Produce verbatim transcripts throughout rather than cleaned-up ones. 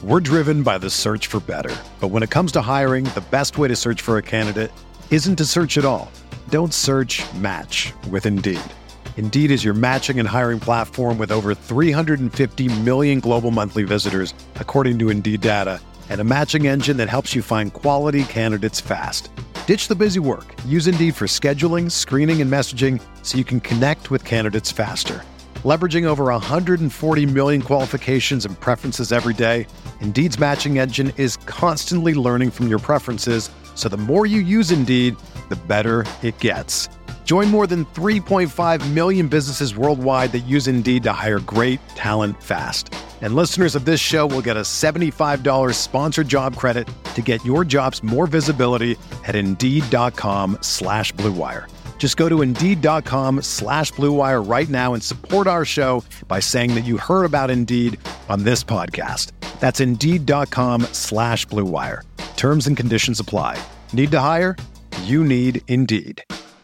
We're driven by the search for better. But when it comes to hiring, the best way to search for a candidate isn't to search at all. Don't search, match with Indeed. Indeed is your matching and hiring platform with over three hundred fifty million global monthly visitors, according to Indeed data, and a matching engine that helps you find quality candidates fast. Ditch the busy work. Use Indeed for scheduling, screening, and messaging so you can connect with candidates faster. Leveraging over one hundred forty million qualifications and preferences every day, Indeed's matching engine is constantly learning from your preferences, so the more you use Indeed, the better it gets. Join more than three point five million businesses worldwide that use Indeed to hire great talent fast. And listeners of this show will get a seventy-five dollars sponsored job credit to get your jobs more visibility at Indeed.com slash Blue Wire. Just go to Indeed.com slash Blue Wire right now and support our show by saying that you heard about Indeed on this podcast. That's Indeed.com slash Blue Wire. Terms and conditions apply. Need to hire? You need Indeed.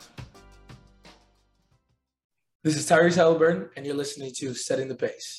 This is Tyrese Halliburton, and you're listening to Setting the Pace.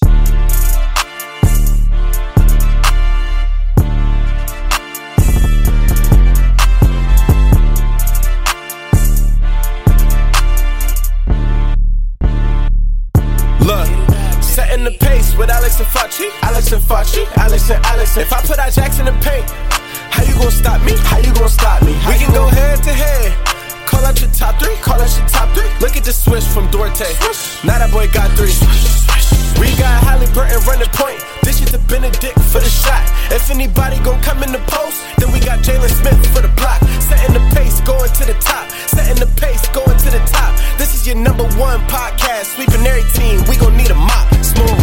Look, setting the pace with Alex and Facci, Alex and Facci, Alex and Alex. If I put our jacks in the paint, how you gonna stop me? How you gonna stop me? How we can go head to head. Call out your top three, call out your top three. Look at the switch from Duarte. Now that boy got three. We got Halliburton running point. This is the Benedict for the shot. If anybody gon' come in the post, then we got Jalen Smith for the block. Setting the pace, going to the top. Setting the pace, going to the top. This is your number one podcast. Sweeping every team, we gon' need a mop. Smooth.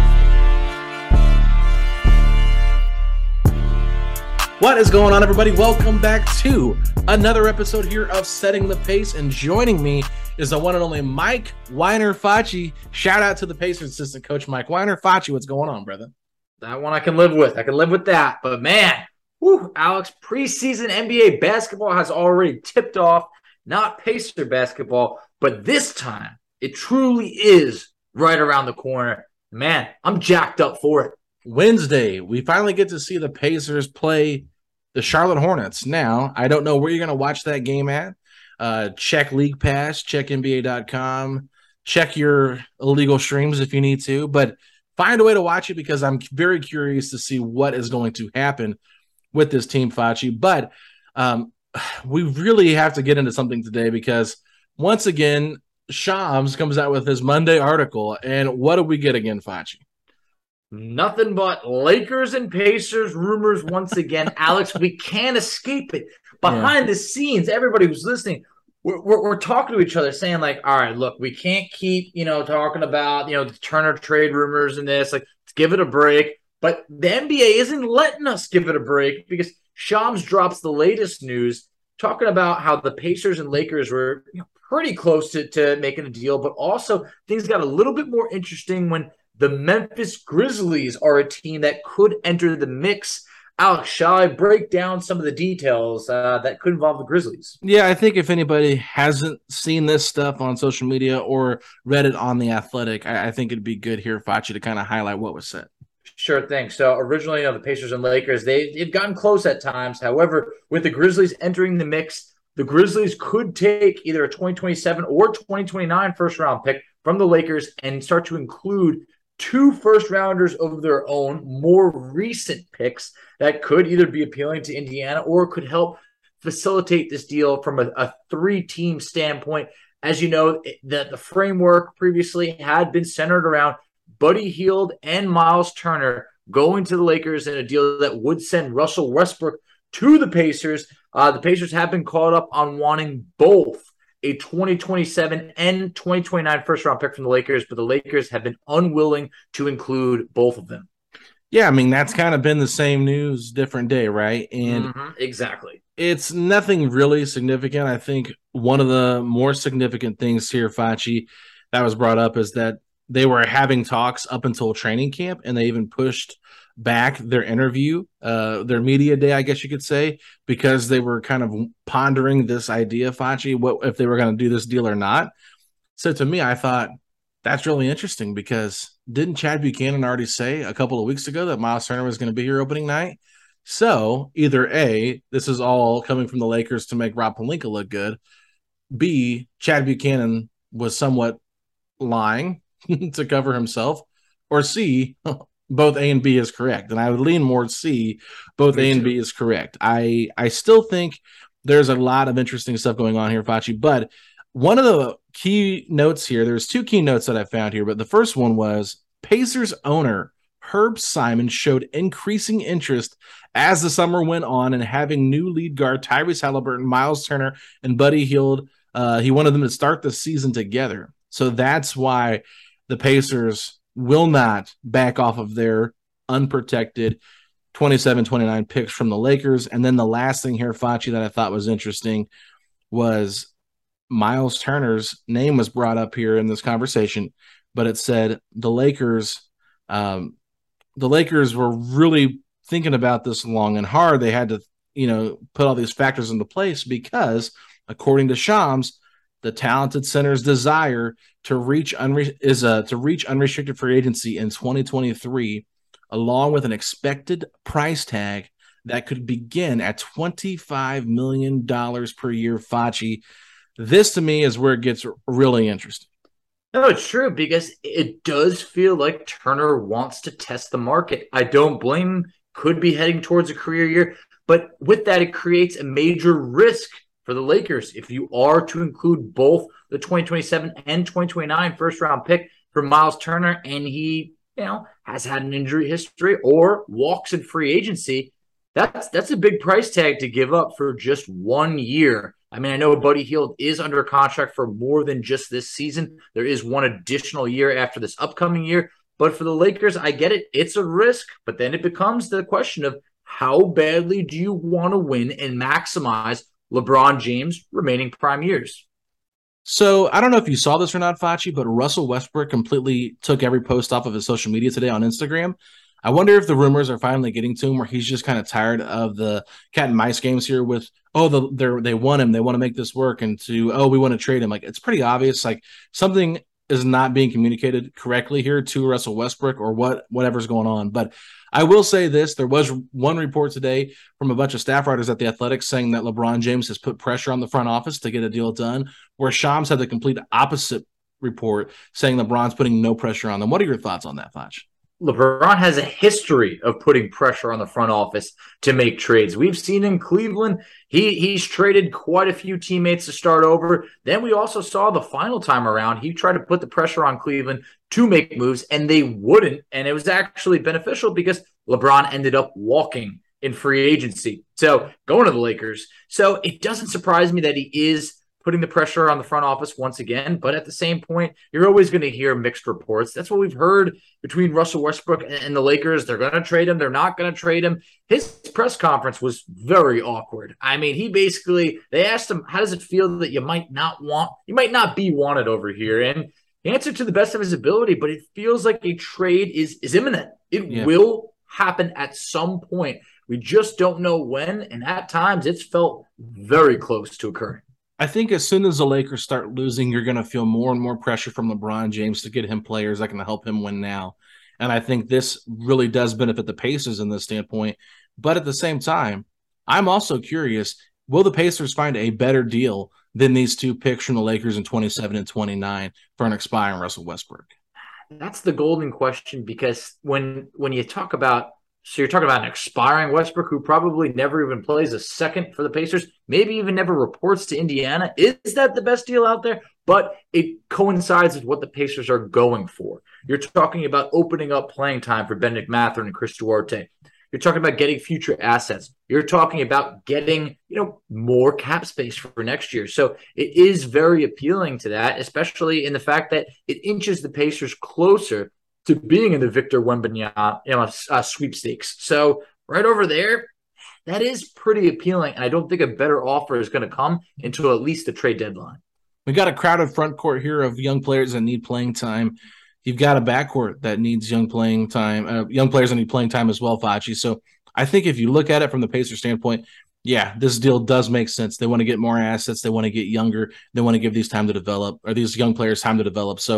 What is going on, everybody? Welcome back to another episode here of Setting the Pace, and joining me is the one and only Mike Weiner Facci. Shout out to the Pacers assistant coach, Mike Weiner. Facci, what's going on, brother? That one I can live with. I can live with that. But man, whew, Alex, preseason N B A basketball has already tipped off. Not Pacer basketball, but this time it truly is right around the corner. Man, I'm jacked up for it. Wednesday, we finally get to see the Pacers play the Charlotte Hornets. Now, I don't know where you're going to watch that game at. Uh, check League Pass, check N B A dot com, check your illegal streams if you need to, but find a way to watch it because I'm very curious to see what is going to happen with this team, Facci. But um, we really have to get into something today because once again, Shams comes out with his Monday article, and what do we get again, Facci? Nothing but Lakers and Pacers rumors once again. Alex, we can't escape it. Behind yeah. the scenes, everybody who's listening, we're, we're, we're talking to each other saying like, all right, look, we can't keep, you know, talking about, you know, the Turner trade rumors and this, like, let's give it a break. But the N B A isn't letting us give it a break because Shams drops the latest news talking about how the Pacers and Lakers were, you know, pretty close to, to making a deal, but also things got a little bit more interesting when the Memphis Grizzlies are a team that could enter the mix. Alex, shall I break down some of the details uh, that could involve the Grizzlies? Yeah, I think if anybody hasn't seen this stuff on social media or read it on The Athletic, I, I think it'd be good here, Facci, to kind of highlight what was said. Sure thing. So originally, you know, the Pacers and Lakers, they, they've gotten close at times. However, with the Grizzlies entering the mix, the Grizzlies could take either a twenty twenty-seven or twenty twenty-nine first-round pick from the Lakers and start to include two first-rounders of their own, more recent picks that could either be appealing to Indiana or could help facilitate this deal from a, a three-team standpoint. As you know, the, the framework previously had been centered around Buddy Hield and Miles Turner going to the Lakers in a deal that would send Russell Westbrook to the Pacers. Uh, the Pacers have been caught up on wanting both a twenty twenty-seven and twenty twenty-nine first-round pick from the Lakers, but the Lakers have been unwilling to include both of them. Yeah, I mean, that's kind of been the same news, different day, right? And mm-hmm, exactly. It's nothing really significant. I think one of the more significant things here, Facci, that was brought up is that they were having talks up until training camp, and they even pushed back their interview, uh, their media day, I guess you could say, because they were kind of pondering this idea, Facci, what if they were going to do this deal or not. So to me, I thought, That's really interesting because didn't Chad Buchanan already say a couple of weeks ago that Miles Turner was going to be here opening night? So either A, this is all coming from the Lakers to make Rob Pelinka look good. B, Chad Buchanan was somewhat lying to cover himself. Or C, both A and B is correct. And I would lean more C, both Me A and too. B is correct. I, I still think there's a lot of interesting stuff going on here, Facci, but one of the key notes here, there's two key notes that I found here, but the first one was Pacers owner Herb Simon showed increasing interest as the summer went on in having new lead guard Tyrese Halliburton, Miles Turner, and Buddy Hield. Uh, he wanted them to start the season together. So that's why the Pacers will not back off of their unprotected twenty-seven twenty-nine picks from the Lakers. And then the last thing here, Facci, that I thought was interesting was Miles Turner's name was brought up here in this conversation, but it said the Lakers, um, the Lakers were really thinking about this long and hard. They had to, you know, put all these factors into place because, according to Shams, the talented center's desire to reach unre- is uh, to reach unrestricted free agency in twenty twenty-three, along with an expected price tag that could begin at twenty-five million dollars per year. Facci. This, to me, is where it gets really interesting. No, it's true because it does feel like Turner wants to test the market. I don't blame him. Could be heading towards a career year. But with that, it creates a major risk for the Lakers if you are to include both the twenty twenty-seven and twenty twenty-nine first-round pick for Miles Turner, and he, you know, has had an injury history or walks in free agency. That's, that's a big price tag to give up for just one year. I mean, I know Buddy Hield is under contract for more than just this season. There is one additional year after this upcoming year. But for the Lakers, I get it. It's a risk. But then it becomes the question of how badly do you want to win and maximize LeBron James' remaining prime years? So I don't know if you saw this or not, Facci, but Russell Westbrook completely took every post off of his social media today on Instagram. I wonder if the rumors are finally getting to him where he's just kind of tired of the cat and mice games here with, oh, the, they're, they want him, they want to make this work, and to, oh, we want to trade him. Like, it's pretty obvious, like, something is not being communicated correctly here to Russell Westbrook or what whatever's going on. But I will say this, there was one report today from a bunch of staff writers at The Athletic saying that LeBron James has put pressure on the front office to get a deal done, where Shams had the complete opposite report saying LeBron's putting no pressure on them. What are your thoughts on that, Facci? LeBron has a history of putting pressure on the front office to make trades. We've seen in Cleveland, he he's traded quite a few teammates to start over. Then we also saw the final time around, he tried to put the pressure on Cleveland to make moves, and they wouldn't. And it was actually beneficial because LeBron ended up walking in free agency. So going to the Lakers. So it doesn't surprise me that he is putting the pressure on the front office once again. But at the same point, you're always going to hear mixed reports. That's what we've heard between Russell Westbrook and the Lakers. They're going to trade him. They're not going to trade him. His press conference was very awkward. I mean, he basically, they asked him, how does it feel that you might not want, you might not be wanted over here? And he answered to the best of his ability, but it feels like a trade is, is imminent. It yeah. will happen at some point. We just don't know when. And at times it's felt very close to occurring. I think as soon as the Lakers start losing, you're going to feel more and more pressure from LeBron James to get him players that can help him win now. And I think this really does benefit the Pacers in this standpoint. But at the same time, I'm also curious, will the Pacers find a better deal than these two picks from the Lakers in twenty-seven and twenty-nine for an expiring Russell Westbrook? That's the golden question, because when when you talk about So you're talking about an expiring Westbrook who probably never even plays a second for the Pacers, maybe even never reports to Indiana. Is that the best deal out there? But it coincides with what the Pacers are going for. You're talking about opening up playing time for Bennedict Mathurin and Chris Duarte. You're talking about getting future assets. You're talking about getting, you know, more cap space for next year. So it is very appealing to that, especially in the fact that it inches the Pacers closer to being in the Victor Wembanyama, you know, uh, sweepstakes. So right over there, that is pretty appealing. And I don't think a better offer is going to come until at least the trade deadline. We got a crowded front court here of young players that need playing time. You've got a backcourt that needs young playing time, uh, young players that need playing time as well, Facci. So I think if you look at it from the Pacers standpoint, yeah, this deal does make sense. They want to get more assets. They want to get younger. They want to give these time to develop, or these young players time to develop. So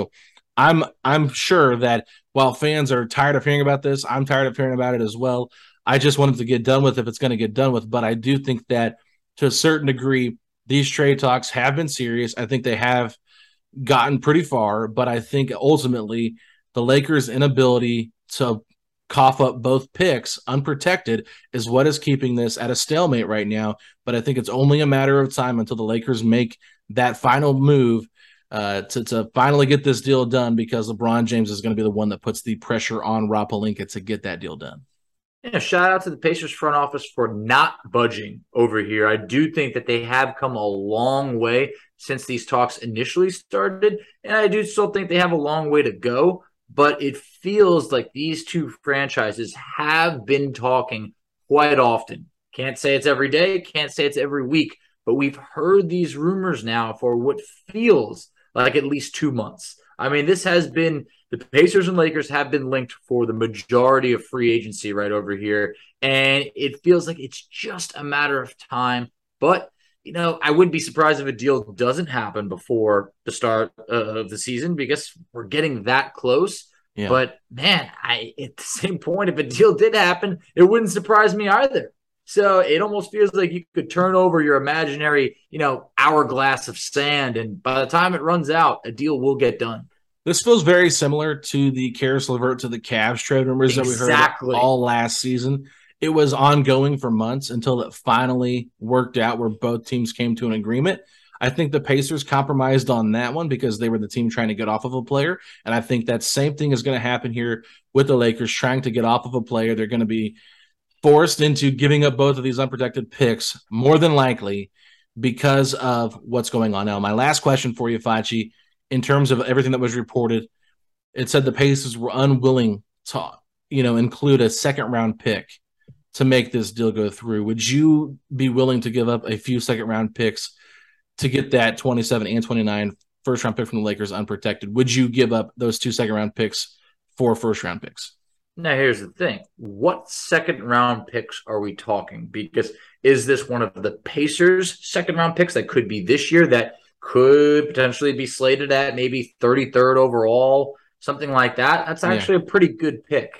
I'm I'm sure that while fans are tired of hearing about this, I'm tired of hearing about it as well. I just want it to get done with if it's going to get done with. But I do think that to a certain degree, these trade talks have been serious. I think they have gotten pretty far, but I think ultimately the Lakers' inability to cough up both picks unprotected is what is keeping this at a stalemate right now. But I think it's only a matter of time until the Lakers make that final move uh, to, to finally get this deal done, because LeBron James is going to be the one that puts the pressure on Rob Pelinka to get that deal done. Yeah, shout out to the Pacers front office for not budging over here. I do think that they have come a long way since these talks initially started, and I do still think they have a long way to go. But it feels like these two franchises have been talking quite often. Can't say it's every day, can't say it's every week, but we've heard these rumors now for what feels like at least two months. I mean, this has been – the Pacers and Lakers have been linked for the majority of free agency right over here, and it feels like it's just a matter of time. But, you know, I wouldn't be surprised if a deal doesn't happen before the start uh, of the season, because we're getting that close. Yeah. But, man, I at the same point, if a deal did happen, it wouldn't surprise me either. So it almost feels like you could turn over your imaginary, you know, hourglass of sand, and by the time it runs out, a deal will get done. This feels very similar to the Caris LeVert to the Cavs trade rumors exactly. that we heard all last season. It was ongoing for months until it finally worked out where both teams came to an agreement. I think the Pacers compromised on that one because they were the team trying to get off of a player. And I think that same thing is going to happen here with the Lakers trying to get off of a player. They're going to be forced into giving up both of these unprotected picks, more than likely, because of what's going on now. My last question for you, Facci, in terms of everything that was reported, it said the Pacers were unwilling to, you know, include a second round pick to make this deal go through. Would you be willing to give up a few second round picks to get that twenty-seven and twenty-nine first round pick from the Lakers unprotected? Would you give up those two second round picks for first round picks? Now, here's the thing. What second round picks are we talking? Because is this one of the Pacers' second round picks that could be this year that could potentially be slated at maybe thirty-third overall, something like that? That's actually yeah. a pretty good pick.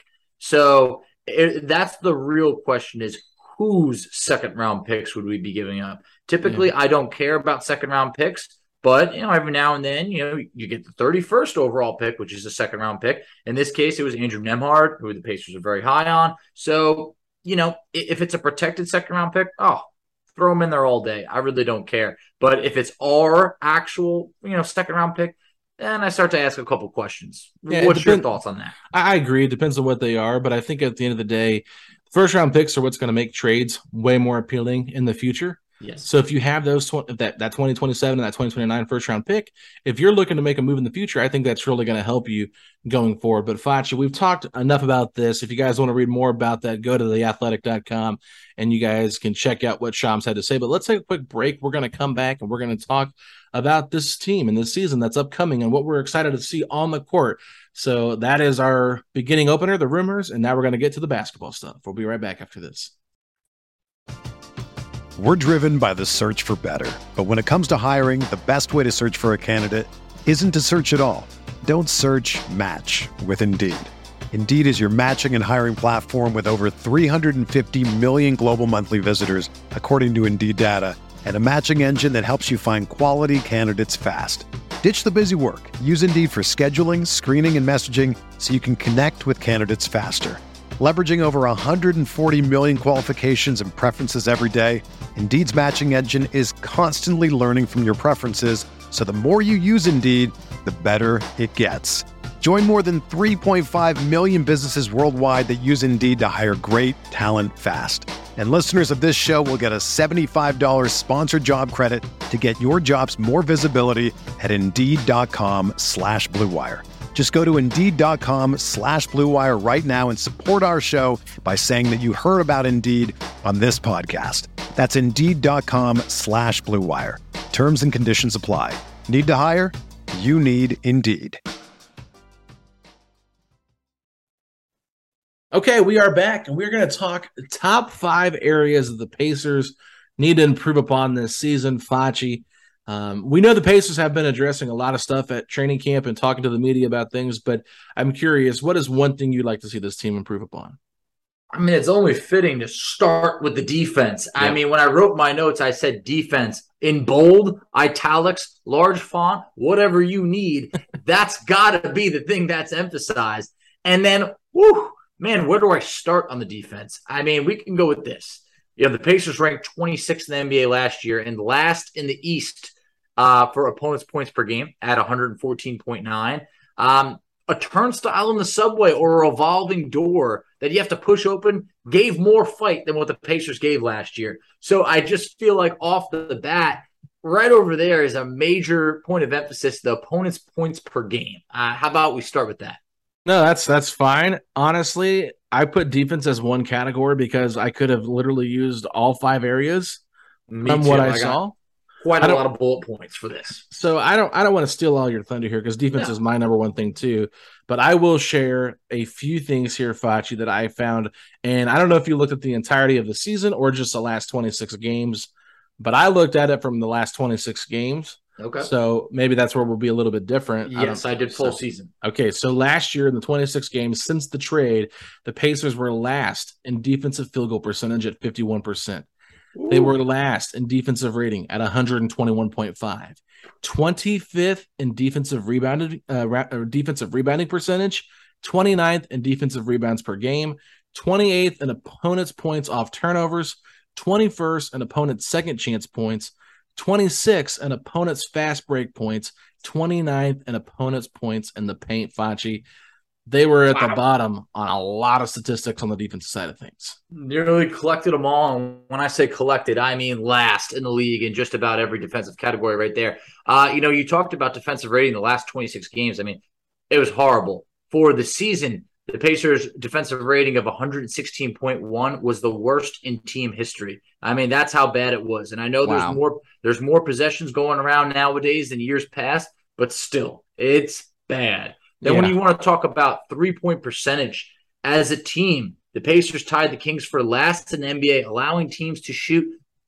So it, that's the real question, is whose second round picks would we be giving up? Typically, yeah. I don't care about second round picks, but you know, every now and then, you know, you get the thirty-first overall pick, which is a second round pick. In this case, it was Andrew Nembhard, who the Pacers are very high on. So, you know, if it's a protected second round pick, oh, throw them in there all day. I really don't care. But if it's our actual, you know, second round pick, then I start to ask a couple questions. Yeah, What's depends, your thoughts on that? I agree. It depends on what they are, but I think at the end of the day, first round picks are what's going to make trades way more appealing in the future. Yes. So if you have those that that twenty twenty-seven and that twenty twenty-nine first round pick, if you're looking to make a move in the future, I think that's really going to help you going forward. But Facci, we've talked enough about this. If you guys want to read more about that, go to the athletic dot com and you guys can check out what Shams had to say. But let's take a quick break. We're going to come back and we're going to talk about this team and this season that's upcoming and what we're excited to see on the court. So that is our beginning opener, the rumors, and now we're going to get to the basketball stuff. We'll be right back after this. We're driven by the search for better. But when it comes to hiring, the best way to search for a candidate isn't to search at all. Don't search, match with Indeed. Indeed is your matching and hiring platform with over three hundred fifty million global monthly visitors, according to Indeed data, and a matching engine that helps you find quality candidates fast. Ditch the busy work. Use Indeed for scheduling, screening, and messaging so you can connect with candidates faster. Leveraging over one hundred forty million qualifications and preferences every day, Indeed's matching engine is constantly learning from your preferences, so the more you use Indeed, the better it gets. Join more than three point five million businesses worldwide that use Indeed to hire great talent fast. And listeners of this show will get a seventy-five dollars sponsored job credit to get your jobs more visibility at Indeed.com slash Blue Wire. Just go to Indeed.com slash Blue Wire right now and support our show by saying that you heard about Indeed on this podcast. That's Indeed.com slash Blue Wire. Terms and conditions apply. Need to hire? You need Indeed. Okay, we are back, and we're going to talk top five areas that the Pacers need to improve upon this season. Facci, Um, we know the Pacers have been addressing a lot of stuff at training camp and talking to the media about things, but I'm curious, what is one thing you'd like to see this team improve upon? I mean, it's only fitting to start with the defense. Yeah. I mean, when I wrote my notes, I said defense in bold, italics, large font, whatever you need. That's got to be the thing that's emphasized. And then, whew, man, where do I start on the defense? I mean, we can go with this. You know, the Pacers ranked twenty-sixth in the N B A last year and last in the East uh, for opponents' points per game at one fourteen point nine. Um, a turnstile in the subway or a revolving door that you have to push open gave more fight than what the Pacers gave last year. So I just feel like off the bat, right over there is a major point of emphasis, the opponent's points per game. Uh, how about we start with that? No, that's that's fine. Honestly, I put defense as one category because I could have literally used all five areas Me from too. what I, I saw. Quite a lot of bullet points for this. So I don't I don't want to steal all your thunder here because defense No. is my number one thing too. But I will share a few things here, Facci, that I found. And I don't know if you looked at the entirety of the season or just the last twenty-six games, but I looked at it from the last twenty-six games. Okay. So maybe that's where we'll be a little bit different. Yes, I, I did full so, season. Okay, so last year in the twenty-six games since the trade, the Pacers were last in defensive field goal percentage at fifty-one percent. Ooh. They were last in defensive rating at one twenty-one point five. twenty-fifth in defensive rebounded uh, ra- defensive rebounding percentage, twenty-ninth in defensive rebounds per game, twenty-eighth in opponents' points off turnovers, twenty-first in opponents' second chance points, twenty-sixth in opponents' fast break points, twenty-ninth in opponents' points in the paint. Facci, they were at wow. the bottom on a lot of statistics on the defensive side of things. Nearly collected them all. And when I say collected, I mean last in the league in just about every defensive category right there. Uh, you know, you talked about defensive rating the last twenty-six games. I mean, it was horrible. For the season, the Pacers' defensive rating of one sixteen point one was the worst in team history. I mean, that's how bad it was. And I know wow. there's more there's more possessions going around nowadays than years past, but still, it's bad. Then yeah. when you want to talk about three-point percentage as a team, the Pacers tied the Kings for last in the N B A, allowing teams to shoot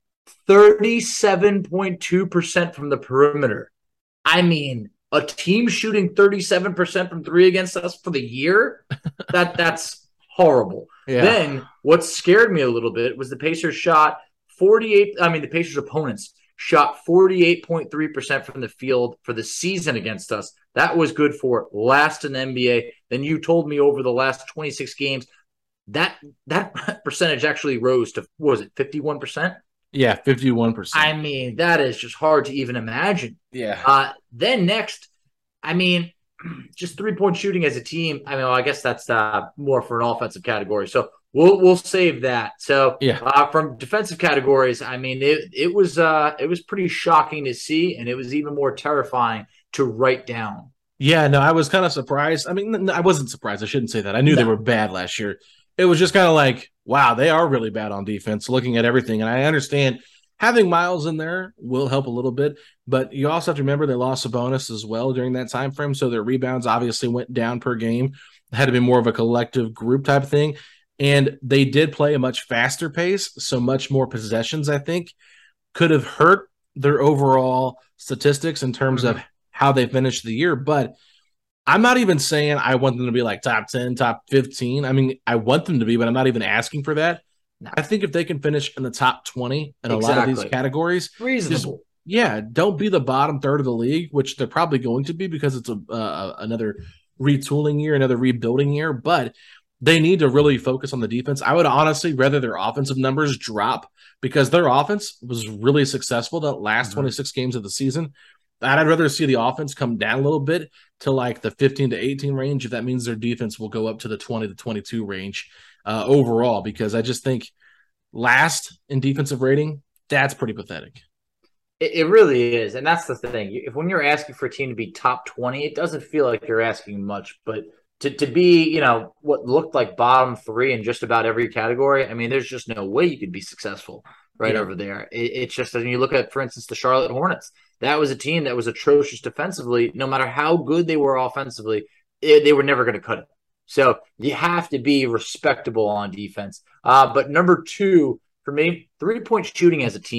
thirty-seven point two percent from the perimeter. I mean, a team shooting thirty-seven percent from three against us for the year, that that's horrible. Yeah. Then what scared me a little bit was the Pacers shot forty-eight – I mean, the Pacers' opponents shot forty-eight point three percent from the field for the season against us. That was good for last in the N B A. Then you told me over the last twenty-six games, that that percentage actually rose to, what was it, fifty-one percent? Yeah, fifty-one percent. I mean, that is just hard to even imagine. Yeah. Uh, then next, I mean, just three-point shooting as a team. I mean, well, I guess that's uh, more for an offensive category. So we'll we'll save that. So yeah. uh, from defensive categories, I mean, it it was uh, it was pretty shocking to see, and it was even more terrifying to write down. Yeah, no, I was kind of surprised. I mean, I wasn't surprised. I shouldn't say that. I knew no. they were bad last year. It was just kind of like, wow, they are really bad on defense, looking at everything. And I understand having Miles in there will help a little bit, but you also have to remember they lost Sabonis as well during that time frame, so their rebounds obviously went down per game. It had to be more of a collective group type thing, and they did play a much faster pace, so much more possessions, I think, could have hurt their overall statistics in terms mm-hmm. of how they finished the year. But I'm not even saying I want them to be like top ten, top fifteen. I mean, I want them to be, but I'm not even asking for that. No. I think if they can finish in the top twenty in exactly. a lot of these categories, reasonable. Just, yeah, don't be the bottom third of the league, which they're probably going to be because it's a uh, another retooling year, another rebuilding year. But they need to really focus on the defense. I would honestly rather their offensive numbers drop because their offense was really successful the last mm-hmm. twenty-six games of the season. I'd rather see the offense come down a little bit to like the fifteen to eighteen range if that means their defense will go up to the twenty to twenty-two range uh, overall, because I just think last in defensive rating, that's pretty pathetic. It, it really is, and that's the thing. If when you're asking for a team to be top twenty, it doesn't feel like you're asking much, but to, to be, you know, what looked like bottom three in just about every category, I mean, there's just no way you could be successful right yeah. over there. It, it's just, when you look at, for instance, the Charlotte Hornets, that was a team that was atrocious defensively. No matter how good they were offensively, it, they were never going to cut it. So you have to be respectable on defense. Uh, but number two, for me, three-point shooting as a team.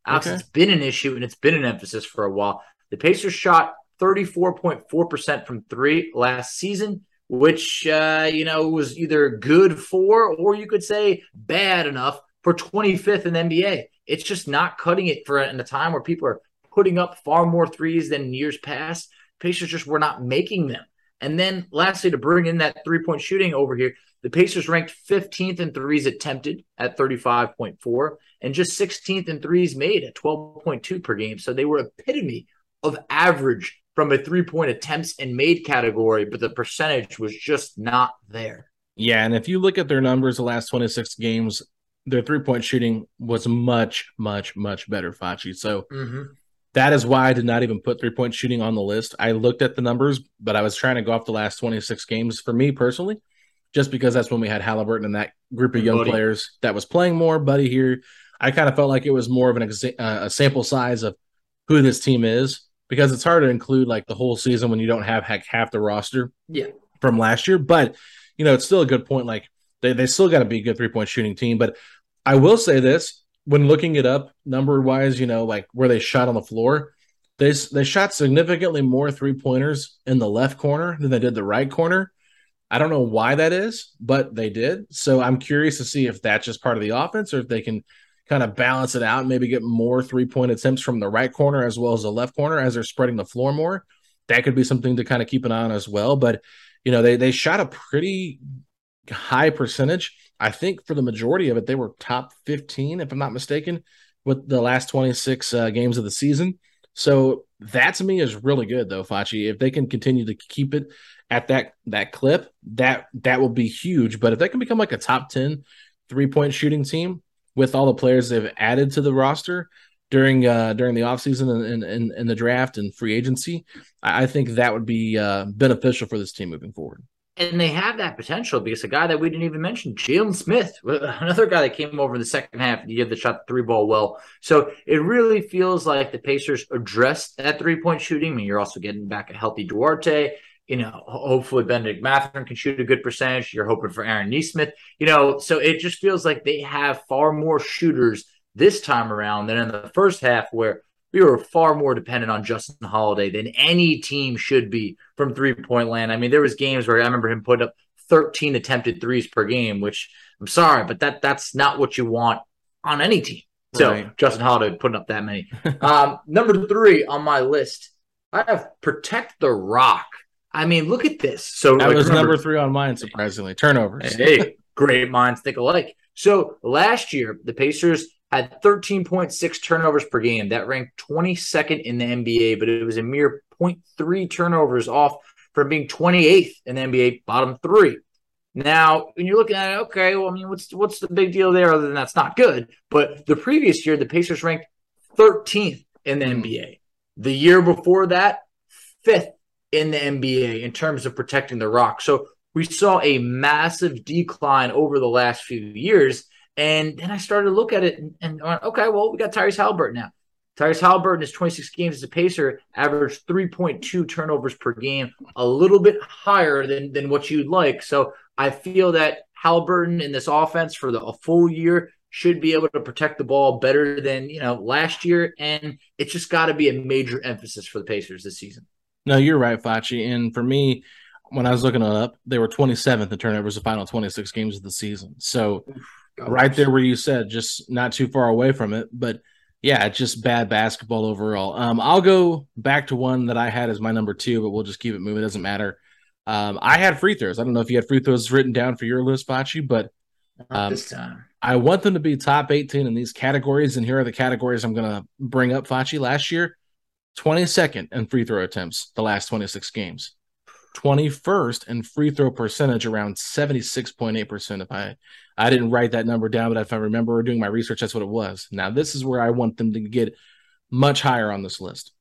Alex, Okay. it's been an issue and it's been an emphasis for a while. The Pacers shot thirty-four point four percent from three last season, which, uh, you know, was either good for, or you could say bad enough for twenty-fifth in the N B A. It's just not cutting it for in a time where people are putting up far more threes than in years past. Pacers just were not making them. And then lastly, to bring in that three-point shooting over here, the Pacers ranked fifteenth in threes attempted at thirty-five point four and just sixteenth in threes made at twelve point two per game. So they were epitome of average from a three-point attempts and made category, but the percentage was just not there. Yeah, and if you look at their numbers the last twenty-six games, their three-point shooting was much, much, much better, Facci. So Mm-hmm. that is why I did not even put three-point shooting on the list. I looked at the numbers, but I was trying to go off the last twenty-six games for me personally, just because that's when we had Halliburton and that group of young Buddy. players that was playing more. Buddy here, I kind of felt like it was more of an exa- uh, a sample size of who this team is, because it's hard to include like the whole season when you don't have heck, half the roster Yeah. from last year. But, you know, it's still a good point. Like they, they still got to be a good three-point shooting team. But I will say this, when looking it up number-wise, you know, like where they shot on the floor, they, they shot significantly more three-pointers in the left corner than they did the right corner. I don't know why that is, but they did. So I'm curious to see if that's just part of the offense or if they can kind of balance it out and maybe get more three-point attempts from the right corner as well as the left corner as they're spreading the floor more. That could be something to kind of keep an eye on as well. But, you know, they they shot a pretty high percentage. I think for the majority of it, they were top fifteen, if I'm not mistaken, with the last twenty-six uh, games of the season. So that to me is really good, though, Facci. If they can continue to keep it at that that clip, that that will be huge. But if they can become like a top ten three-point shooting team with all the players they've added to the roster during uh, during the offseason and, and, and the draft and free agency, I, I think that would be uh, beneficial for this team moving forward. And they have that potential because a guy that we didn't even mention, Jalen Smith, another guy that came over in the second half of the year that shot the three ball well. So it really feels like the Pacers addressed that three-point shooting. I mean, you're also getting back a healthy Duarte. You know, hopefully Benedict Mathurin can shoot a good percentage. You're hoping for Aaron Nesmith. You know, so it just feels like they have far more shooters this time around than in the first half, where we were far more dependent on Justin Holiday than any team should be from three-point land. I mean, there was games where I remember him putting up thirteen attempted threes per game, which I'm sorry, but that that's not what you want on any team. So Right. Justin Holiday putting up that many. um, number three on my list, I have Protect the Rock. I mean, look at this. So That like, was remember- number three on mine, surprisingly. Turnovers. Hey, great minds think alike. So last year, the Pacers had thirteen point six turnovers per game. That ranked twenty-second in the N B A, but it was a mere zero point three turnovers off from being twenty-eighth in the N B A, bottom three. Now, when you're looking at it, okay, well, I mean, what's what's the big deal there other than that's not good? But the previous year, the Pacers ranked thirteenth in the N B A. The year before that, fifth in the N B A in terms of protecting the rock. So we saw a massive decline over the last few years. And then I started to look at it and, and went, okay, well, we got Tyrese Halliburton now. Tyrese Halliburton is twenty-six games as a Pacer, averaged three point two turnovers per game, a little bit higher than, than what you'd like. So I feel that Halliburton in this offense for the, a full year should be able to protect the ball better than, you know, last year. And it's just got to be a major emphasis for the Pacers this season. No, you're right, Facci. And for me, when I was looking it up, they were twenty-seventh in turnovers the final twenty-six games of the season. So right there where you said, just not too far away from it. But yeah, it's just bad basketball overall. Um, I'll go back to one that I had as my number two, but we'll just keep it moving. It doesn't matter. Um, I had free throws. I don't know if you had free throws written down for your list, Facci, but Not um, this time. I want them to be top eighteen in these categories. And here are the categories I'm going to bring up, Facci. Last year, twenty-second in free throw attempts the last twenty-six games. twenty-first in free throw percentage, around seventy-six point eight percent. If I, I didn't write that number down, but if I remember doing my research, that's what it was. Now, this is where I want them to get much higher on this list.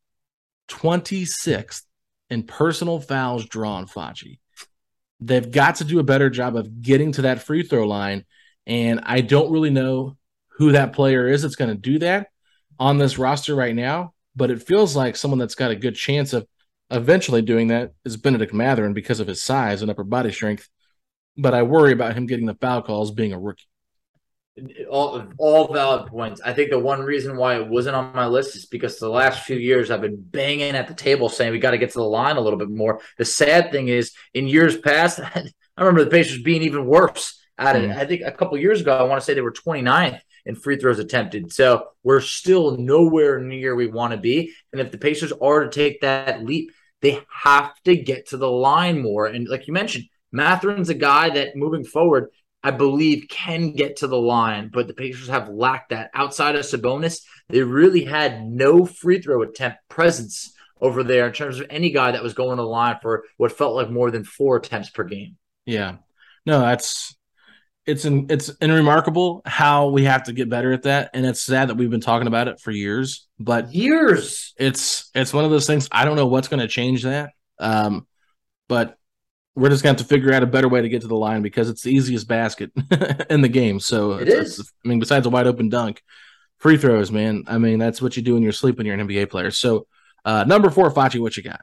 twenty-sixth in personal fouls drawn, Facci. They've got to do a better job of getting to that free throw line, and I don't really know who that player is that's going to do that on this roster right now, but it feels like someone that's got a good chance of eventually doing that is Benedict Mathurin because of his size and upper body strength, but I worry about him getting the foul calls being a rookie. All, all valid points. I think the one reason why it wasn't on my list is because the last few years I've been banging at the table saying we got to get to the line a little bit more. The sad thing is, in years past, I remember the Pacers being even worse at it. Mm. I think a couple years ago, I want to say they were twenty-ninth in free throws attempted. So we're still nowhere near we want to be. And if the Pacers are to take that leap, they have to get to the line more. And like you mentioned, Mathurin's a guy that moving forward, I believe can get to the line, but the Pacers have lacked that. Outside of Sabonis, they really had no free throw attempt presence over there in terms of any guy that was going to the line for what felt like more than four attempts per game. Yeah. No, that's it's an, it's an remarkable how we have to get better at that, and it's sad that we've been talking about it for years, but years. It's it's one of those things. I don't know what's going to change that, um, but we're just going to have to figure out a better way to get to the line because it's the easiest basket in the game. So it it's, is. It's, I mean, besides a wide open dunk, free throws, man. I mean, that's what you do in your sleep when you're an N B A player. So uh, number four, Facci, what you got?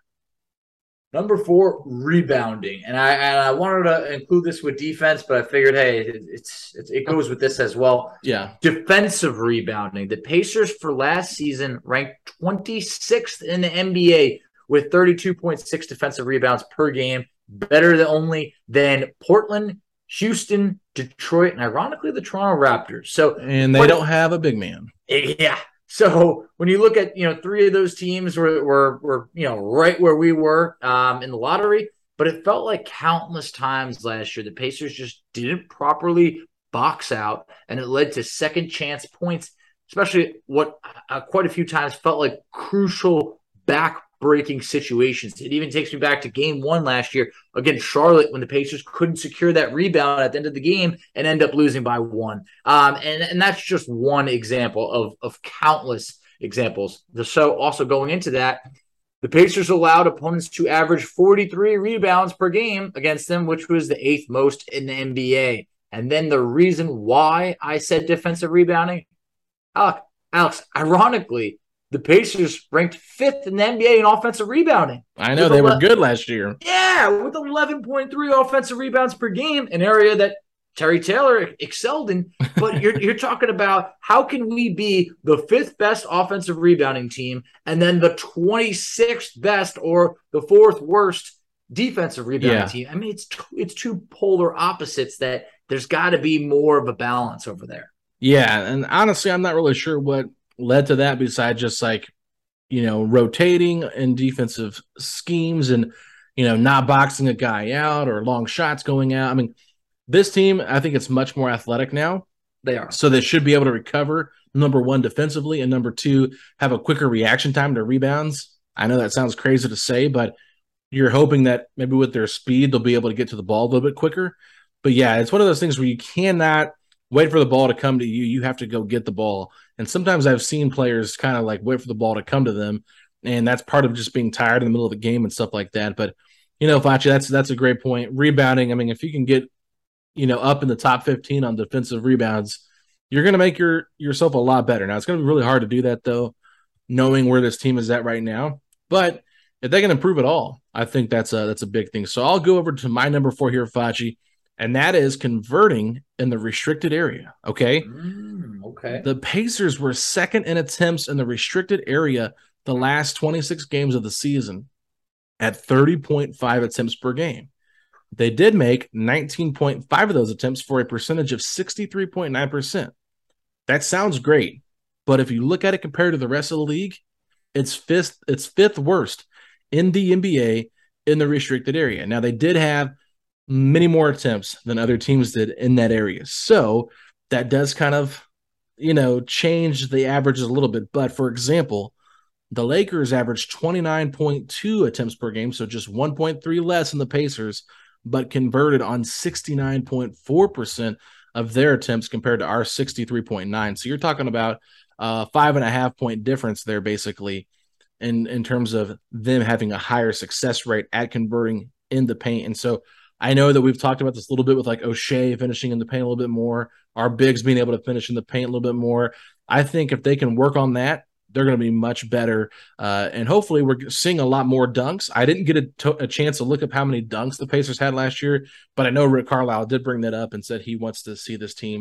Number four, rebounding, and I and I wanted to include this with defense, but I figured, hey, it, it's, it's it goes with this as well. Yeah, defensive rebounding. The Pacers for last season ranked twenty-sixth in the N B A with thirty-two point six defensive rebounds per game. Better than only than Portland, Houston, Detroit, and ironically the Toronto Raptors. So, and they don't have a big man. Yeah. So when you look at, you know, three of those teams were were, were you know right where we were um, in the lottery, but it felt like countless times last year the Pacers just didn't properly box out, and it led to second chance points, especially what uh, quite a few times felt like crucial back. Breaking situations. It even takes me back to game one last year against Charlotte when the Pacers couldn't secure that rebound at the end of the game and end up losing by one. Um, and, and that's just one example of, of countless examples. So also going into that, the Pacers allowed opponents to average forty-three rebounds per game against them, which was the eighth most in the N B A. And then the reason why I said defensive rebounding, Alex, Alex ironically, the Pacers ranked fifth in the N B A in offensive rebounding. I know they were good last year. Yeah, with eleven point three offensive rebounds per game, an area that Terry Taylor excelled in. But you're you're talking about how can we be the fifth best offensive rebounding team and then the twenty-sixth best or the fourth worst defensive rebounding yeah. team? I mean, it's it's two polar opposites that there's got to be more of a balance over there. Yeah, and honestly, I'm not really sure what led to that besides just like, you know, rotating and defensive schemes and, you know, not boxing a guy out or long shots going out. I mean, this team, I think it's much more athletic now. They are. So they should be able to recover, number one, defensively, and number two, have a quicker reaction time to rebounds. I know that sounds crazy to say, but you're hoping that maybe with their speed, they'll be able to get to the ball a little bit quicker. But yeah, it's one of those things where you cannot wait for the ball to come to you. You have to go get the ball. And sometimes I've seen players kind of like wait for the ball to come to them, and that's part of just being tired in the middle of the game and stuff like that. But, you know, Facci, that's that's a great point. Rebounding, I mean, if you can get, you know, up in the top fifteen on defensive rebounds, you're going to make your yourself a lot better. Now, it's going to be really hard to do that, though, knowing where this team is at right now. But if they can improve at all, I think that's a, that's a big thing. So I'll go over to my number four here, Facci, and that is converting in the restricted area, okay? Mm, okay. The Pacers were second in attempts in the restricted area the last twenty-six games of the season at thirty point five attempts per game. They did make nineteen point five of those attempts for a percentage of sixty-three point nine percent. That sounds great, but if you look at it compared to the rest of the league, it's fifth, it's fifth worst in the N B A in the restricted area. Now, they did have many more attempts than other teams did in that area. So that does kind of, you know, change the averages a little bit. But for example, the Lakers averaged twenty-nine point two attempts per game, so just one point three less than the Pacers, but converted on sixty-nine point four percent of their attempts compared to our sixty-three point nine. So you're talking about a five and a half point difference there, basically, in, in terms of them having a higher success rate at converting in the paint. And so I know that we've talked about this a little bit with like O'Shea finishing in the paint a little bit more, our bigs being able to finish in the paint a little bit more. I think if they can work on that, they're going to be much better. Uh, and hopefully we're seeing a lot more dunks. I didn't get a, to- a chance to look up how many dunks the Pacers had last year, but I know Rick Carlisle did bring that up and said he wants to see this team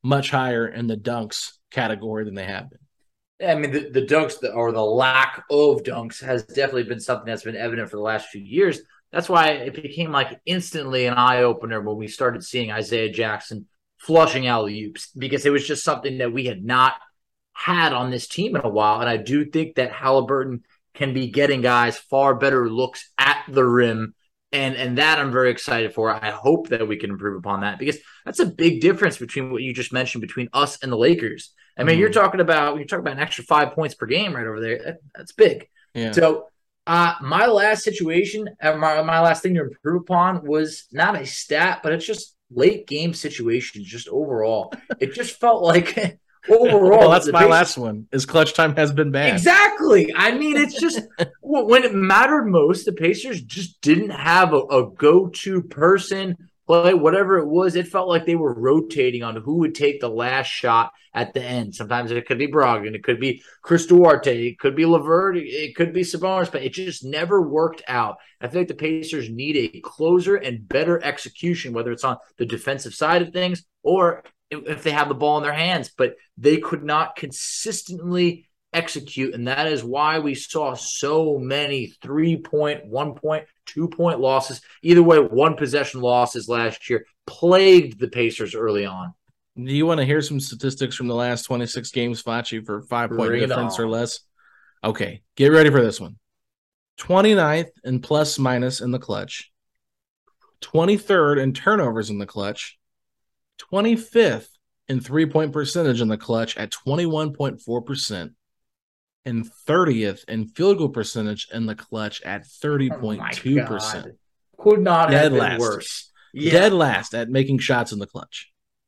much higher in the dunks category than they have been. I mean, the, the dunks or the lack of dunks has definitely been something that's been evident for the last few years. That's why it became like instantly an eye-opener when we started seeing Isaiah Jackson flushing alley-oops, because it was just something that we had not had on this team in a while. And I do think that Halliburton can be getting guys far better looks at the rim. And, and that I'm very excited for. I hope that we can improve upon that, because that's a big difference between what you just mentioned between us and the Lakers. I mean, mm. you're talking about you're talking about an extra five points per game right over there. That, that's big. Yeah. So uh, my last situation, uh, my, my last thing to improve upon was not a stat, but it's just late game situations, just overall. It just felt like overall. Well, that's my Pacers, last one. Is clutch time has been bad. Exactly. I mean, it's just when it mattered most, the Pacers just didn't have a, a go-to person play, whatever it was. It felt like they were rotating on who would take the last shot at the end. Sometimes it could be Brogdon, it could be Chris Duarte, it could be LeVert, it could be Sabonis, but it just never worked out. I feel like the Pacers need a closer and better execution, whether it's on the defensive side of things or if they have the ball in their hands, but they could not consistently execute. And that is why we saw so many three-point, one-point, two-point losses. Either way, one possession losses last year plagued the Pacers early on. Do you want to hear some statistics from the last twenty-six games, Facci, for five-point difference or less? Okay, get ready for this one. twenty-ninth in plus-minus in the clutch. twenty-third in turnovers in the clutch. twenty-fifth in three-point percentage in the clutch at twenty-one point four percent. And thirtieth in field goal percentage in the clutch at thirty point two percent. Oh, could not Dead have been last. worse. Yeah. Dead last at making shots in the clutch.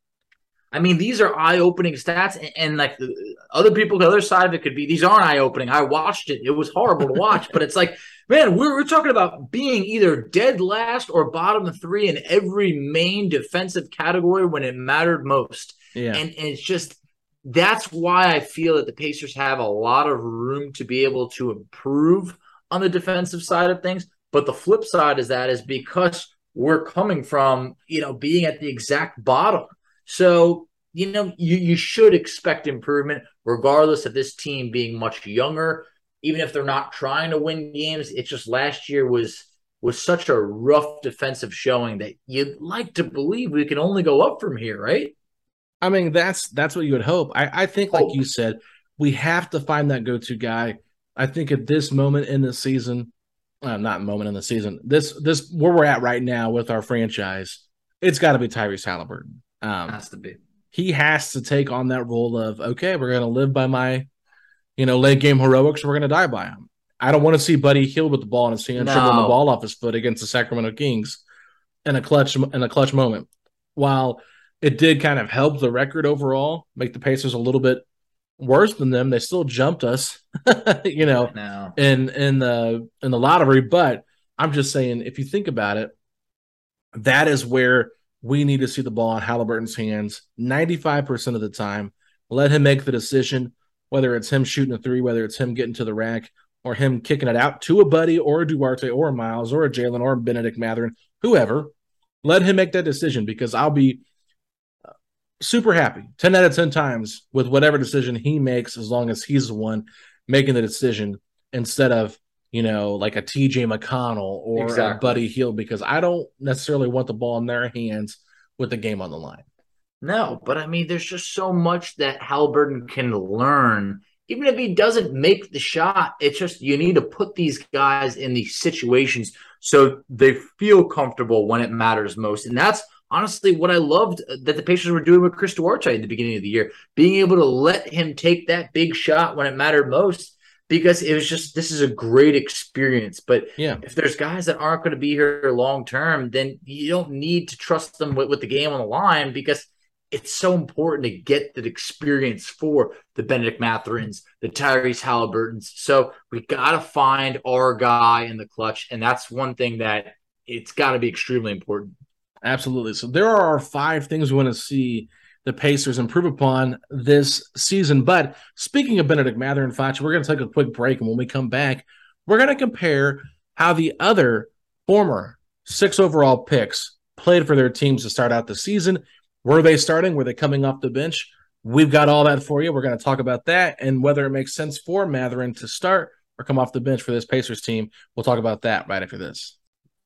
I mean, these are eye-opening stats, and, and like the other people, the other side of it could be, these aren't eye-opening. I watched it. It was horrible to watch, but it's like, man, we're, we're talking about being either dead last or bottom three in every main defensive category when it mattered most. Yeah. And, and it's just, that's why I feel that the Pacers have a lot of room to be able to improve on the defensive side of things. But the flip side is that is because we're coming from, you know, being at the exact bottom. So, you know, you, you should expect improvement regardless of this team being much younger. Even if they're not trying to win games, it's just last year was was such a rough defensive showing that you'd like to believe we can only go up from here, right? I mean, that's that's what you would hope. I, I think, like you said, we have to find that go-to guy. I think at this moment in the season, uh, not moment in the season, this this where we're at right now with our franchise, it's got to be Tyrese Halliburton. Um, has to be. He has to take on that role of, okay, we're going to live by my, you know, late game heroics. We're going to die by him. I don't want to see Buddy Hield with the ball in his hand, no. dribbling the ball off his foot against the Sacramento Kings in a clutch in a clutch moment. While it did kind of help the record overall, make the Pacers a little bit worse than them, they still jumped us, you know, no. in in the in the lottery. But I'm just saying, if you think about it, that is where we need to see the ball in Halliburton's hands ninety-five percent of the time. Let him make the decision, whether it's him shooting a three, whether it's him getting to the rack, or him kicking it out to a Buddy or a Duarte or a Miles or a Jalen or a Benedict Mathurin, whoever. Let him make that decision, because I'll be super happy ten out of ten times with whatever decision he makes, as long as he's the one making the decision instead of, you know, like a T J McConnell or exactly. a Buddy Hield, because I don't necessarily want the ball in their hands with the game on the line. No, but I mean, there's just so much that Halliburton can learn. Even if he doesn't make the shot, it's just you need to put these guys in these situations so they feel comfortable when it matters most. And that's honestly what I loved that the Pacers were doing with Chris Duarte in the beginning of the year, being able to let him take that big shot when it mattered most. Because it was just, this is a great experience. But yeah. if there's guys that aren't going to be here long term, then you don't need to trust them with, with the game on the line, because it's so important to get that experience for the Benedict Mathurins, the Tyrese Halliburtons. So we got to find our guy in the clutch. And that's one thing that it's got to be extremely important. Absolutely. So there are our five things we want to see the Pacers improve upon this season. But speaking of Benedict Mathurin, Facci, we're going to take a quick break, and when we come back, we're going to compare how the other former six overall picks played for their teams to start out the season, Were they starting? Were they coming off the bench? We've got all that for you. We're going to talk about that and whether it makes sense for Mathurin to start or come off the bench for this Pacers team. We'll talk about that right after this.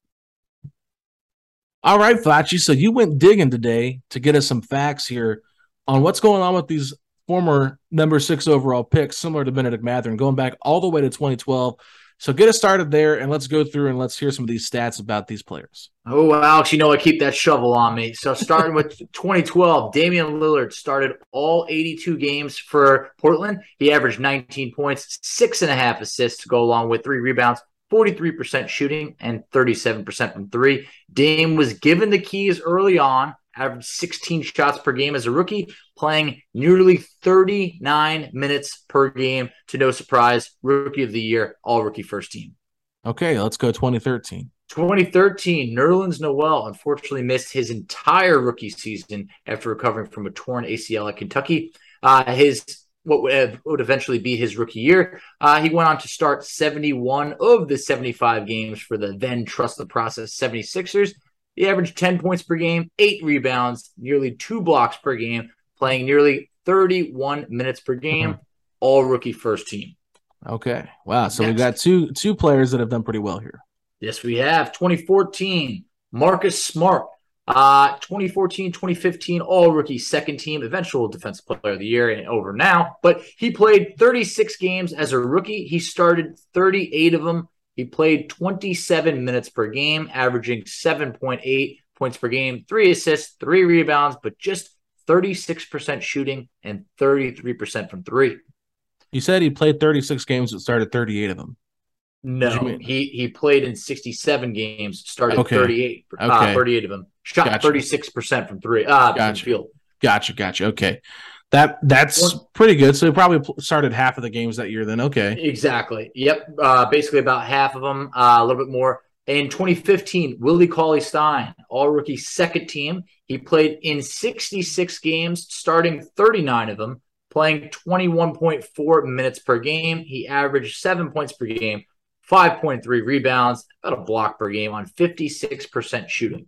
All right, Facci. So you went digging today to get us some facts here on what's going on with these former number six overall picks, similar to Bennedict Mathurin, going back all the way to twenty twelve. So get us started there, and let's go through and let's hear some of these stats about these players. Oh, Alex, you know I keep that shovel on me. So starting with twenty twelve, Damian Lillard started all eighty-two games for Portland. He averaged nineteen points, six and a half assists to go along with three rebounds, forty-three percent shooting, and thirty-seven percent from three. Dame was given the keys early on, averaged sixteen shots per game as a rookie, playing nearly thirty-nine minutes per game. To no surprise, Rookie of the Year, all-rookie first team. Okay, let's go twenty thirteen. twenty thirteen, Nerlens Noel unfortunately missed his entire rookie season after recovering from a torn A C L at Kentucky. Uh, his what would eventually be his rookie year. Uh, he went on to start seventy-one of the seventy-five games for the then trust the process seventy-sixers. He averaged ten points per game, eight rebounds, nearly two blocks per game, playing nearly thirty-one minutes per game, mm-hmm. all rookie first team. Okay. Wow. So Next. we've got two two players that have done pretty well here. Yes, we have. twenty fourteen, Marcus Smart. Uh, twenty fourteen, twenty fifteen, all rookie second team, eventual defensive player of the year and over now. But he played thirty-six games as a rookie. He started thirty-eight of them. He played twenty-seven minutes per game, averaging seven point eight points per game, three assists, three rebounds, but just thirty-six percent shooting and thirty-three percent from three. You said he played thirty-six games but started thirty-eight of them. No, he he played in sixty-seven games, started okay. thirty-eight, okay. uh, thirty-eight of them, shot gotcha. thirty-six percent from three. Uh, gotcha. from the field. Gotcha, gotcha. Okay. That that's One, pretty good. So he probably started half of the games that year then. Okay. Exactly. Yep. Uh, basically about half of them, uh, a little bit more. In twenty fifteen, Willie Cauley-Stein, all-rookie second team. He played in sixty-six games, starting thirty-nine of them, playing twenty-one point four minutes per game. He averaged seven points per game, five point three rebounds, about a block per game on fifty-six percent shooting.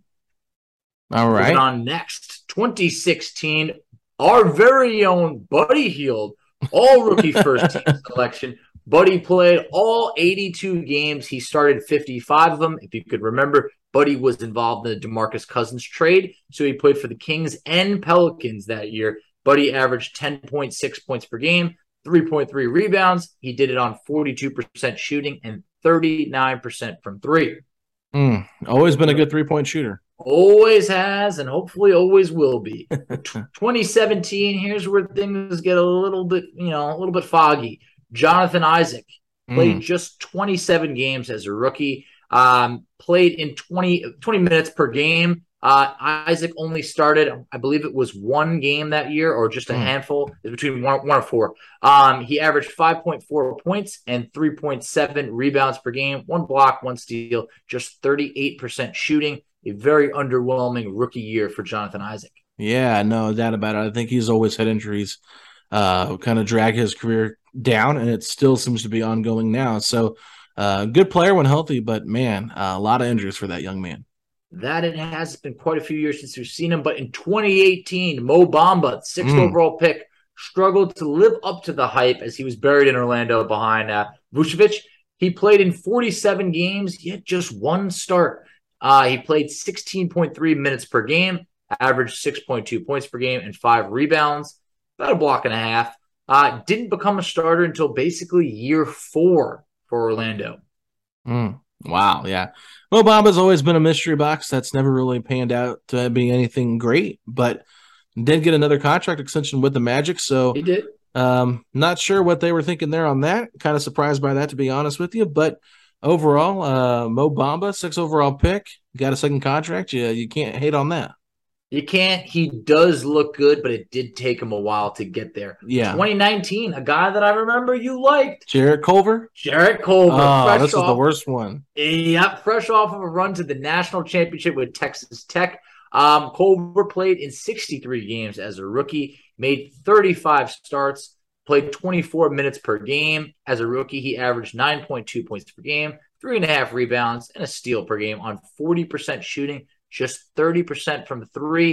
All right. Moving on next, twenty sixteen, our very own Buddy Hield, all-rookie first team selection. Buddy played all eighty-two games. He started fifty-five of them. If you could remember, Buddy was involved in the DeMarcus Cousins trade, so he played for the Kings and Pelicans that year. Buddy averaged ten point six points per game, three point three rebounds. He did it on forty-two percent shooting and thirty-nine percent from three. Mm, always been a good three-point shooter. Always has, and hopefully always will be. twenty seventeen, here's where things get a little bit, you know, a little bit foggy. Jonathan Isaac played mm. just twenty-seven games as a rookie, um, played in twenty, twenty minutes per game. Uh, Isaac only started, I believe it was one game that year or just a mm. handful. It was between one, one or four. Um, he averaged five point four points and three point seven rebounds per game, one block, one steal, just thirty-eight percent shooting. A very underwhelming rookie year for Jonathan Isaac. Yeah, no doubt about it. I think he's always had injuries uh, kind of drag his career down, and it still seems to be ongoing now. So uh, good player when healthy, but, man, uh, a lot of injuries for that young man. That it has been quite a few years since we've seen him. But in twenty eighteen, Mo Bamba, sixth mm. overall pick, struggled to live up to the hype as he was buried in Orlando behind uh, Vucevic. He played in forty-seven games, he had just one start. Uh, he played sixteen point three minutes per game, averaged six point two points per game, and five rebounds, about a block and a half. Uh, didn't become a starter until basically year four for Orlando. Mm. Wow, yeah. Mo Bamba's always been a mystery box. That's never really panned out to be anything great, but did get another contract extension with the Magic, so he did. Um, not sure what they were thinking there on that. Kind of surprised by that, to be honest with you, but overall, uh, Mo Bamba, six overall pick, got a second contract. You, you can't hate on that. You can't. He does look good, but it did take him a while to get there. Yeah. twenty nineteen, a guy that I remember you liked. Jarrett Culver? Jarrett Culver. Oh, this off, is the worst one. Yep, fresh off of a run to the national championship with Texas Tech. Um, Culver played in sixty-three games as a rookie, made thirty-five starts, played twenty-four minutes per game. As a rookie, he averaged nine point two points per game, three and a half rebounds, and a steal per game on forty percent shooting, just thirty percent from three.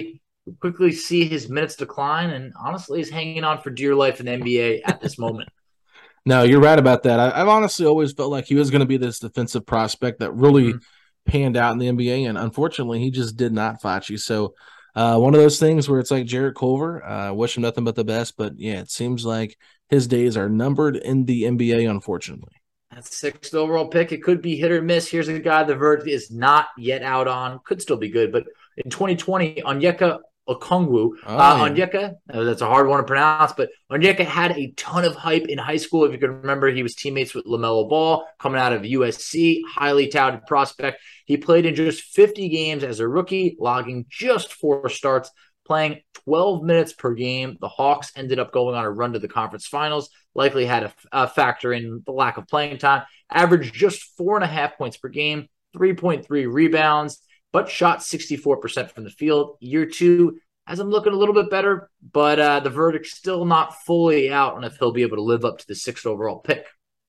quickly see his minutes decline, and honestly is hanging on for dear life in the N B A at this moment. No, you're right about that. I, I've honestly always felt like he was going to be this defensive prospect that really mm-hmm. panned out in the N B A, and unfortunately, he just did not, Facci. So uh, one of those things where it's like Jarrett Culver, uh, wish him nothing but the best, but yeah, it seems like his days are numbered in the N B A, unfortunately. That's sixth overall pick. It could be hit or miss. Here's a guy the verdict is not yet out on. Could still be good, but in twenty twenty, Onyeka Okongwu. Oh, uh, yeah. Onyeka, uh, that's a hard one to pronounce, but Onyeka had a ton of hype in high school. If you can remember, he was teammates with LaMelo Ball coming out of U S C, highly touted prospect. He played in just fifty games as a rookie, logging just four starts, playing twelve minutes per game. The Hawks ended up going on a run to the conference finals, likely had a, a factor in the lack of playing time, averaged just four and a half points per game, three point three rebounds, but shot sixty-four percent from the field. Year two has him looking a little bit better, but uh, the verdict's still not fully out on if he'll be able to live up to the sixth overall pick.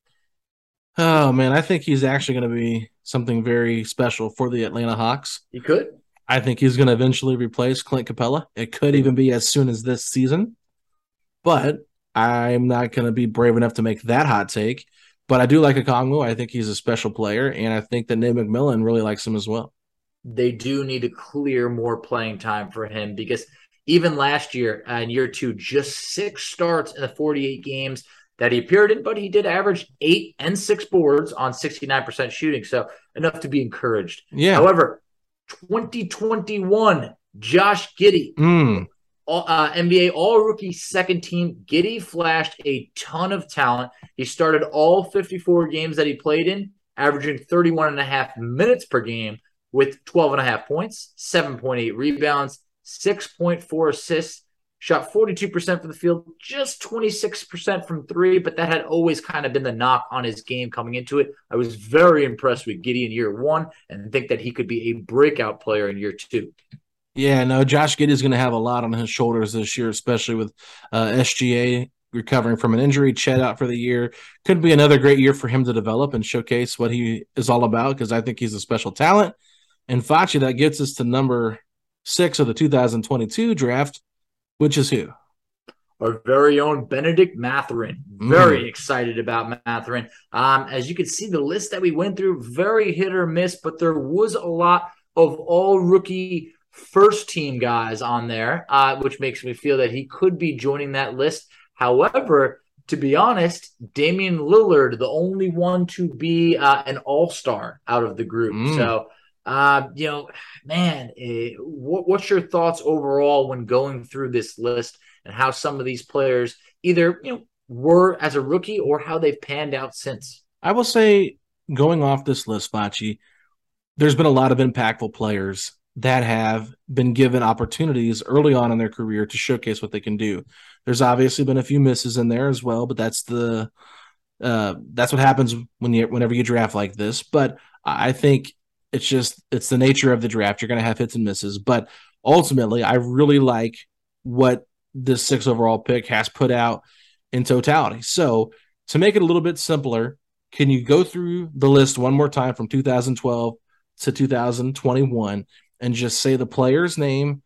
Oh, man, I think he's actually going to be something very special for the Atlanta Hawks. He could. I think he's going to eventually replace Clint Capella. It could even be as soon as this season, but I'm not going to be brave enough to make that hot take. But I do like Okongwu. I think he's a special player, and I think that Nate McMillan really likes him as well. They do need to clear more playing time for him because even last year uh, in year two, just six starts in the forty-eight games that he appeared in, but he did average eight and six boards on sixty-nine percent shooting, so enough to be encouraged. Yeah. However, twenty twenty-one, Josh Giddey, mm. all, uh, N B A All-Rookie second team. Giddey flashed a ton of talent. He started all fifty-four games that he played in, averaging thirty-one and a half minutes per game with twelve and a half points, seven point eight rebounds, six point four assists, shot forty-two percent from the field, just twenty-six percent from three, but that had always kind of been the knock on his game coming into it. I was very impressed with Giddey in year one and think that he could be a breakout player in year two. Yeah, no, Josh Giddey is going to have a lot on his shoulders this year, especially with uh, S G A recovering from an injury, Chet out for the year. Could be another great year for him to develop and showcase what he is all about because I think he's a special talent. And Facci, that gets us to number six of the two thousand twenty-two draft, which is who? Our very own Benedict Mathurin. Very mm. excited about Mathurin. Um, as you can see, the list that we went through, very hit or miss, but there was a lot of all rookie first team guys on there, uh, which makes me feel that he could be joining that list. However, to be honest, Damian Lillard, the only one to be uh, an all-star out of the group. Mm. So, Uh, you know, man, uh, what, what's your thoughts overall when going through this list and how some of these players either, you know, were as a rookie or how they've panned out since? I will say, going off this list, Facci, there's been a lot of impactful players that have been given opportunities early on in their career to showcase what they can do. There's obviously been a few misses in there as well, but that's the uh, that's what happens when you whenever you draft like this. But I think It's just, it's the nature of the draft. You're going to have hits and misses. But ultimately, I really like what this sixth overall pick has put out in totality. So to make it a little bit simpler, can you go through the list one more time from two thousand twelve to two thousand twenty-one and just say the player's name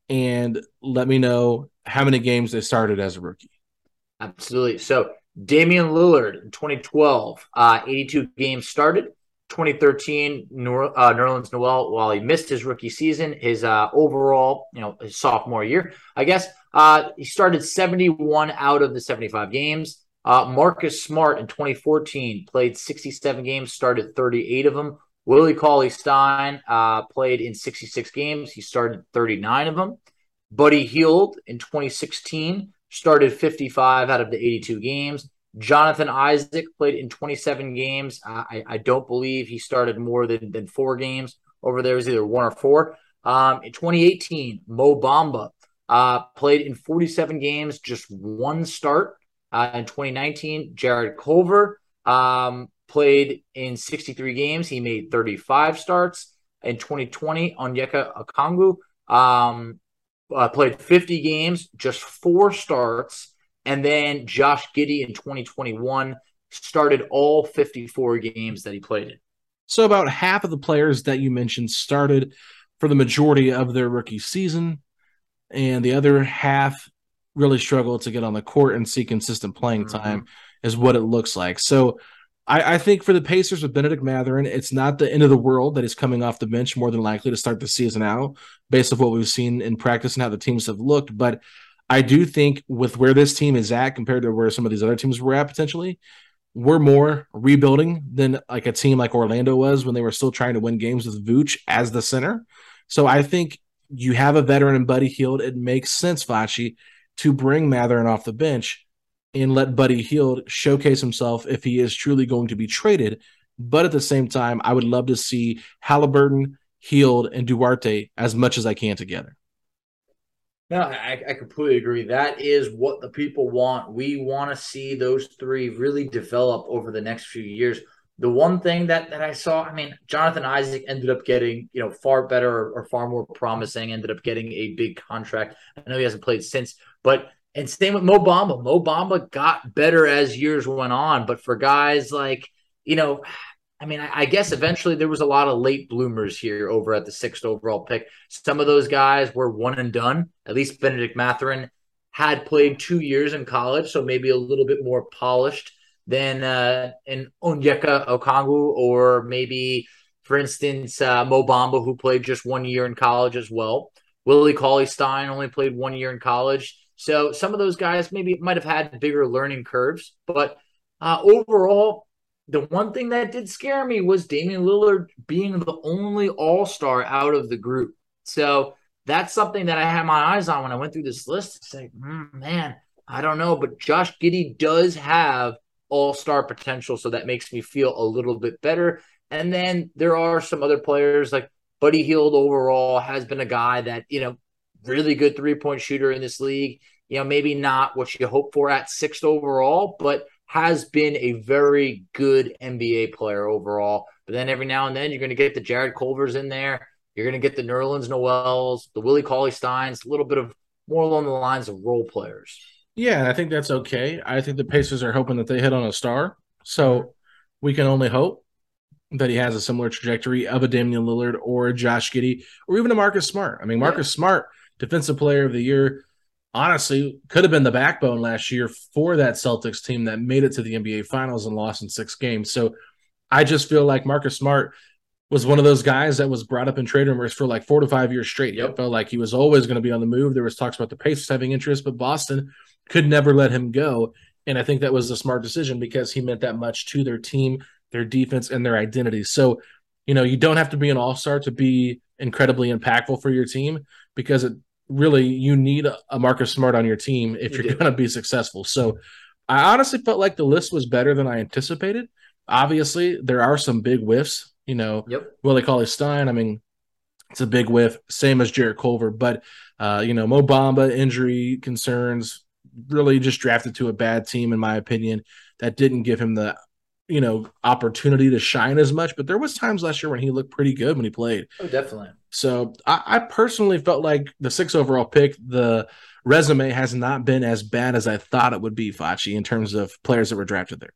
and let me know how many games they started as a rookie? Absolutely. So Damian Lillard in twenty twelve, uh, eighty-two games started. twenty thirteen, New, uh, Nerlens Noel, while he missed his rookie season, his uh, overall, you know, his sophomore year, I guess, uh, he started seventy-one out of the seventy-five games. Uh, Marcus Smart in twenty fourteen played sixty-seven games, started thirty-eight of them. Willie Cauley-Stein uh, played in sixty-six games. He started thirty-nine of them. Buddy Hield in twenty sixteen started fifty-five out of the eighty-two games. Jonathan Isaac played in twenty-seven games. Uh, I, I don't believe he started more than, than four games over there. It was either one or four. Um, in twenty eighteen, Mo Bamba uh, played in forty-seven games, just one start. Uh, in twenty nineteen, Jarrett Culver um, played in sixty-three games. He made thirty-five starts. In twenty twenty, Onyeka Okongwu um, uh, played fifty games, just four starts. And then Josh Giddey in twenty twenty-one started all fifty-four games that he played in. So about half of the players that you mentioned started for the majority of their rookie season. and the other half really struggle to get on the court and see consistent playing time mm-hmm. is what it looks like. So I, I think for the Pacers with Bennedict Mathurin, it's not the end of the world that he's coming off the bench more than likely to start the season out based on what we've seen in practice and how the teams have looked. But I do think with where this team is at compared to where some of these other teams were at potentially, we're more rebuilding than like a team like Orlando was when they were still trying to win games with Vooch as the center. So I think you have a veteran in Buddy Hield. It makes sense, Facci, to bring Mathurin off the bench and let Buddy Hield showcase himself if he is truly going to be traded. But at the same time, I would love to see Halliburton, Hield, and Duarte as much as I can together. No, I, I completely agree. That is what the people want. We want to see those three really develop over the next few years. The one thing that, that I saw, I mean, Jonathan Isaac ended up getting, you know, far better or, or far more promising, ended up getting a big contract. I know he hasn't played since, but and same with Mo Bamba. Mo Bamba got better as years went on, but for guys like, you know, I mean, I, I guess eventually there was a lot of late bloomers here over at the sixth overall pick. Some of those guys were one and done. At least Bennedict Mathurin had played two years in college, so maybe a little bit more polished than uh, an Onyeka Okongwu, or maybe, for instance, uh, Mo Bamba, who played just one year in college as well. Willie Cauley-Stein only played one year in college. So some of those guys maybe might have had bigger learning curves. But uh, overall, the one thing that did scare me was Damian Lillard being the only all-star out of the group. So that's something that I had my eyes on when I went through this list. It's like, mm, man, I don't know. But Josh Giddey does have all-star potential, so that makes me feel a little bit better. And then there are some other players like Buddy Hield overall has been a guy that, you know, really good three-point shooter in this league. You know, maybe not what you hope for at sixth overall, but has been a very good N B A player overall. But then every now and then you're going to get the Jared Culvers in there. You're going to get the Nerlens Noels, the Willie Cauley-Steins, a little bit of more along the lines of role players. Yeah, I think that's okay. I think the Pacers are hoping that they hit on a star. So we can only hope that he has a similar trajectory of a Damian Lillard or a Josh Giddey or even a Marcus Smart. I mean, Marcus yeah. Smart, Defensive Player of the Year, honestly, could have been the backbone last year for that Celtics team that made it to the N B A Finals and lost in six games. So I just feel like Marcus Smart was one of those guys that was brought up in trade rumors for like four to five years straight. Yep. It felt like he was always going to be on the move. There was talks about the Pacers having interest, but Boston could never let him go. And I think that was a smart decision because he meant that much to their team, their defense, and their identity. So, you know, you don't have to be an all-star to be incredibly impactful for your team, because it really, you need a, a Marcus Smart on your team if you you're going to be successful. So I honestly felt like the list was better than I anticipated. Obviously, there are some big whiffs. You know, yep. Willie Cauley-Stein, I mean, it's a big whiff, same as Jarrett Culver. But, uh, you know, Mo Bamba, injury concerns, really just drafted to a bad team, in my opinion, that didn't give him the, you know, opportunity to shine as much. But there was times last year when he looked pretty good when he played. Oh, definitely. So I, I personally felt like the sixth overall pick, the resume has not been as bad as I thought it would be, Facci, in terms of players that were drafted there.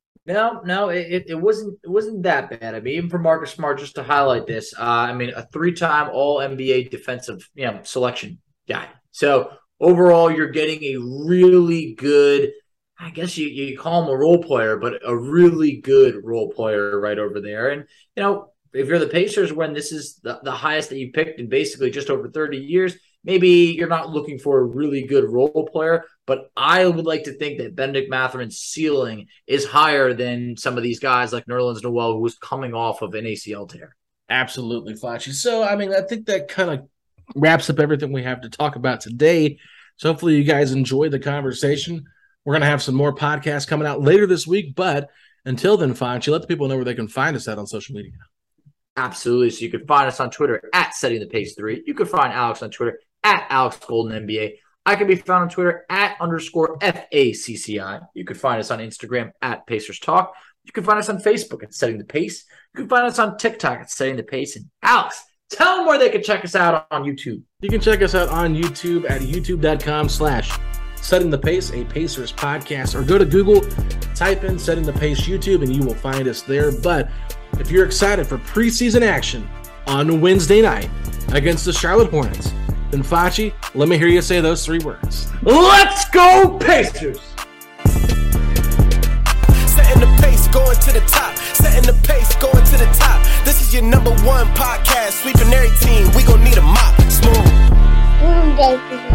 No, no, it, it wasn't it wasn't that bad. I mean, even for Marcus Smart, just to highlight this, uh, I mean, a three-time All N B A defensive, you know, selection guy. So overall, you're getting a really good, I guess you, you call him a role player, but a really good role player right over there. And, you know, if you're the Pacers, when this is the, the highest that you picked in basically just over thirty years, maybe you're not looking for a really good role player, but I would like to think that Bennedict Mathurin's ceiling is higher than some of these guys like Nerlens Noel, who was coming off of an A C L tear. Absolutely, Facci. So, I mean, I think that kind of wraps up everything we have to talk about today. So hopefully you guys enjoyed the conversation. We're going to have some more podcasts coming out later this week, but until then, Facci, let the people know where they can find us at on social media. Absolutely. So you can find us on Twitter at Setting the Pace three. You can find Alex on Twitter at Alex Golden N B A. I can be found on Twitter at underscore F A C C I. You can find us on Instagram at Pacers Talk. You can find us on Facebook at Setting the Pace. You can find us on TikTok at Setting the Pace. And Alex, tell them where they can check us out on YouTube. You can check us out on YouTube at youtube.com slash Setting the Pace, a Pacers podcast, or go to Google, type in Setting the Pace YouTube, and you will find us there. But if you're excited for preseason action on Wednesday night against the Charlotte Hornets, then Facci, let me hear you say those three words. Let's go Pacers! Setting the pace, going to the top. Setting the pace, going to the top. This is your number one podcast. Sweeping every team. We gon' need a mop. Smooth. Mm, baby.